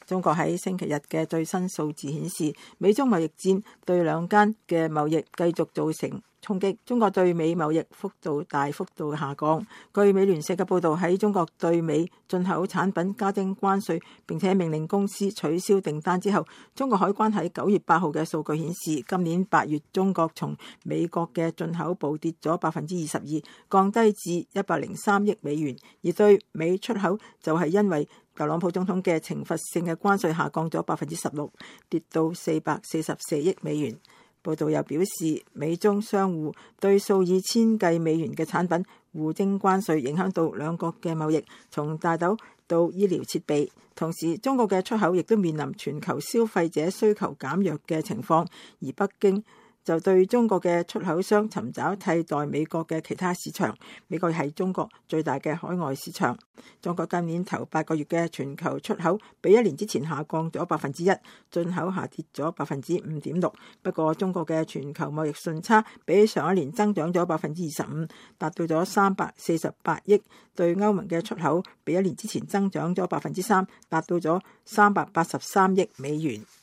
中國喺星期日嘅最新數字顯示，美中貿易戰對兩間嘅貿易繼續造成衝擊，中國對美貿易大幅度下降。據美聯社嘅報導，喺中國對美進口產品加徵關稅並且命令公司取消訂單之後，中國海關喺9月8號嘅數據顯示，今年8月中國從美國嘅進口暴跌咗22%，降低至103億美元，而對美出口就係因為特朗普總統嘅懲罰性嘅關稅下降咗16%，跌到444億美元。報道又表示，美中商戶對數以千計美元嘅產品互徵關稅，影響到兩國嘅貿易，從大豆到醫療設備。同時，中國嘅出口亦都面臨全球消費者需求減弱嘅情況，而北京就對中國嘅出口商尋找替代美國嘅其他市場。美國係中國最大嘅海外市場。中國今年頭8個月嘅全球出口比一年之前下降咗1%，進口下跌咗5.6%。不過中國嘅全球貿易順差比上一年增長咗25%，達到咗348億。對歐盟嘅出口比一年之前增長咗3%，達到咗383億美元。